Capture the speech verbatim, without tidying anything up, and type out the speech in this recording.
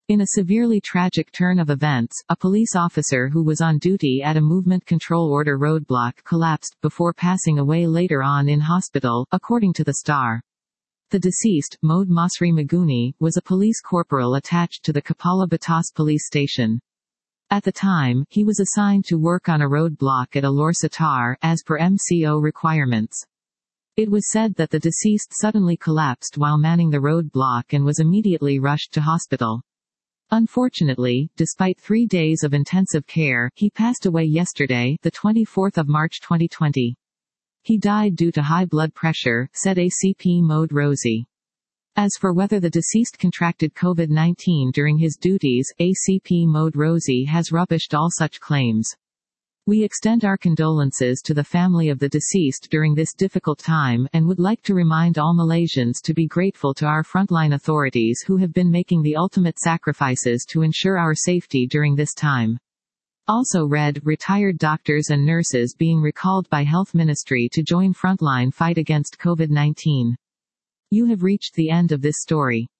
In a severely tragic turn of events, a police officer who was on duty at a movement control order roadblock collapsed, before passing away later on in hospital, according to the Star. The deceased, Mohd Masri Maguni, was a police corporal attached to the Kapala Batas police station. At the time, he was assigned to work on a roadblock at Alor Setar, as per M C O requirements. It was said that the deceased suddenly collapsed while manning the roadblock and was immediately rushed to hospital. Unfortunately, despite three days of intensive care, he passed away yesterday, the twenty-fourth of March twenty twenty. He died due to high blood pressure, said A C P Mohd Rozi. As for whether the deceased contracted COVID nineteen during his duties, A C P Mohd Rozi has rubbished all such claims. We extend our condolences to the family of the deceased during this difficult time, and would like to remind all Malaysians to be grateful to our frontline authorities who have been making the ultimate sacrifices to ensure our safety during this time. Also read, retired doctors and nurses being recalled by Health Ministry to join frontline fight against COVID nineteen. You have reached the end of this story.